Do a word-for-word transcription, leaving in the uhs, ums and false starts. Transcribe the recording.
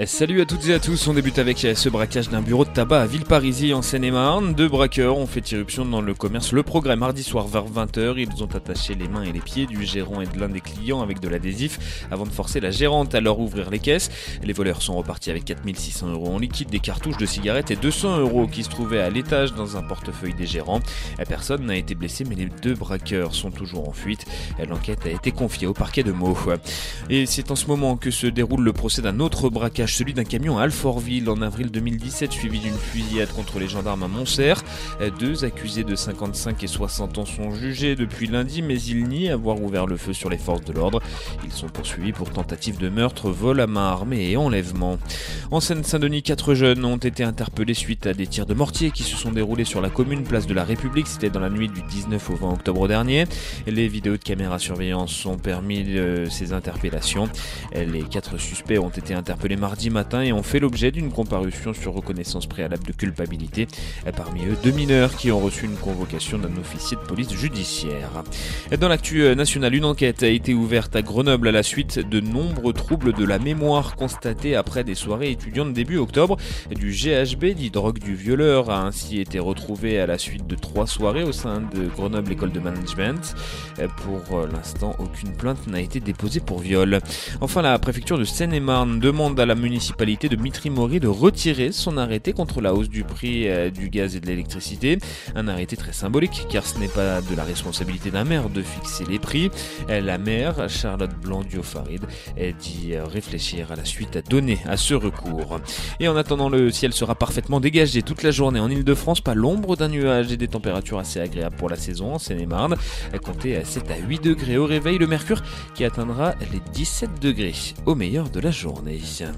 Salut à toutes et à tous, on débute avec ce braquage d'un bureau de tabac à Villeparisis en Seine-et-Marne. Deux braqueurs ont fait irruption dans le commerce Le Progrès mardi soir vers vingt heures. Ils ont attaché les mains et les pieds du gérant et de l'un des clients avec de l'adhésif avant de forcer la gérante à leur ouvrir les caisses. Les voleurs sont repartis avec quatre mille six cents euros en liquide, des cartouches de cigarettes et deux cents euros qui se trouvaient à l'étage dans un portefeuille des gérants. Personne n'a été blessé mais les deux braqueurs sont toujours en fuite. L'enquête a été confiée au parquet de Meaux. Et c'est en ce moment que se déroule le procès d'un autre braquage, celui d'un camion à Alfortville en avril deux mille dix-sept, suivi d'une fusillade contre les gendarmes à Montserre. Deux accusés de cinquante-cinq et soixante ans sont jugés depuis lundi, mais ils nient avoir ouvert le feu sur les forces de l'ordre. Ils sont poursuivis pour tentative de meurtre, vol à main armée et enlèvement. En Seine-Saint-Denis, quatre jeunes ont été interpellés suite à des tirs de mortier qui se sont déroulés sur la commune place de la République. C'était dans la nuit du dix-neuf au vingt octobre dernier. Les vidéos de caméra surveillance ont permis euh, ces interpellations. Les quatre suspects ont été interpellés mardi matin et ont fait l'objet d'une comparution sur reconnaissance préalable de culpabilité. Parmi eux, deux mineurs qui ont reçu une convocation d'un officier de police judiciaire. Dans l'actu nationale, une enquête a été ouverte à Grenoble à la suite de nombreux troubles de la mémoire constatés après des soirées étudiantes début octobre. Du G H B, dit drogue du violeur, a ainsi été retrouvé à la suite de trois soirées au sein de Grenoble École de Management. Pour l'instant, aucune plainte n'a été déposée pour viol. Enfin, la préfecture de Seine-et-Marne demande à la municipalité de Mitry-Mory de retirer son arrêté contre la hausse du prix du gaz et de l'électricité. Un arrêté très symbolique car ce n'est pas de la responsabilité d'un maire de fixer les prix. La maire, Charlotte Blanc-Diofaride, dit réfléchir à la suite à donner à ce recours. Et en attendant, le ciel sera parfaitement dégagé toute la journée en Ile-de-France, pas l'ombre d'un nuage et des températures assez agréables pour la saison en Seine-et-Marne. Comptez à sept à huit degrés au réveil, le mercure qui atteindra les dix-sept degrés au meilleur de la journée.